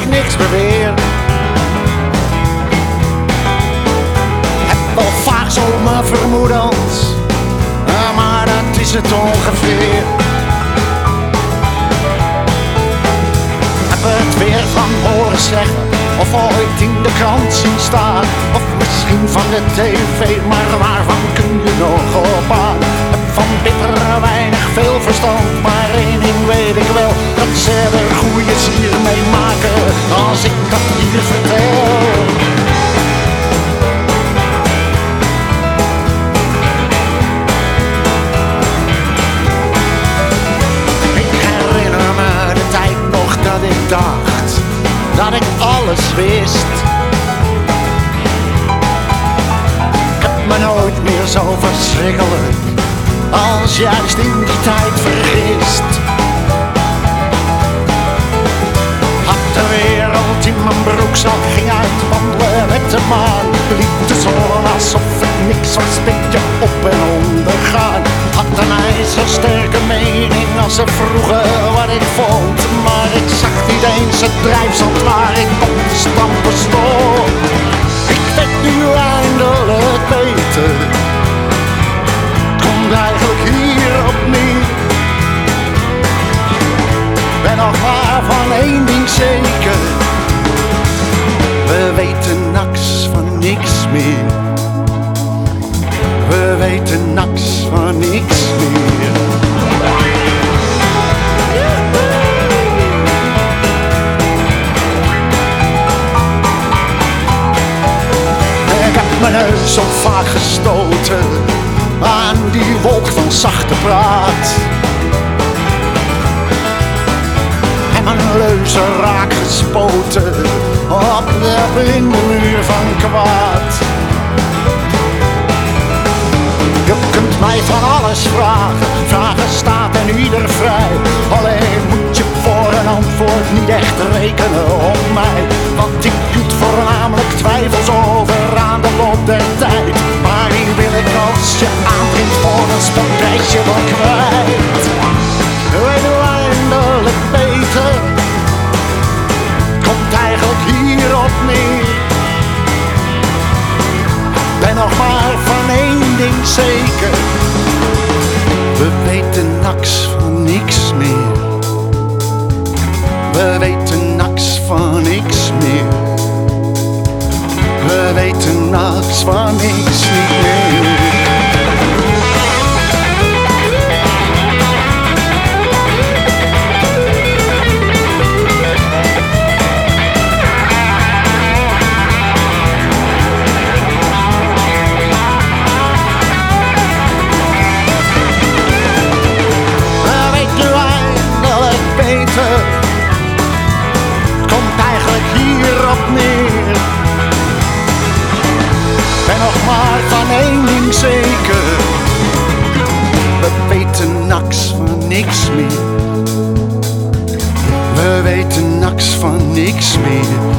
ik niks beweer. Heb wel vaak zo mijn vermoedens, maar dat is het ongeveer. Heb het weer van horen zeggen, of ooit in de krant zien staan, of misschien van de tv, maar waarvan kun je nog op aan? Heb van bitter weinig veel verstand, maar één ding weet ik wel, dat ze er goeie zier mee maken als ik dat hier vertel. Ik herinner me de tijd nog dat ik dacht dat ik alles wist. Ik heb me nooit meer zo verschrikkelijk als juist in die tijd vergist. Had de wereld in mijn broekzak, ging uit wandelen met de maan. Liep de zon alsof het niks was, beetje op en onder gaan. Had een ijzersterke mening als ze vroegen wat ik vond, maar ik zag niet eens het drijfzand waar ik op te stampen stond. Ik weet nu eindelijk beter, komt eigenlijk hierop neer. Ben nog maar van één ding zeker, we weten naks van niks meer. We weten naks van niks meer. Ik heb mijn neus zo vaak gestoten aan die wolk van zachte praat, en mijn leuzen raak gespoten op de blinde muur van kwaad. Je kunt mij van alles vragen, vragen staat en ieder vrij. Alleen moet je voor een antwoord niet echt rekenen op mij, want ik doet voornamelijk twijfels over aan de loop der tijd. Maar die wil ik als je aandringt voor een spelprijsje wel kwijt. Weet u eindelijk beter, komt eigenlijk hierop neer. Ben nog maar van één ding zeker, we weten naks van niks meer. We weten naks van niks meer. We weten naks van niks niet meer. Komt eigenlijk hierop neer. Ben nog maar van één ding zeker, we weten naks van niks meer. We weten naks van niks meer.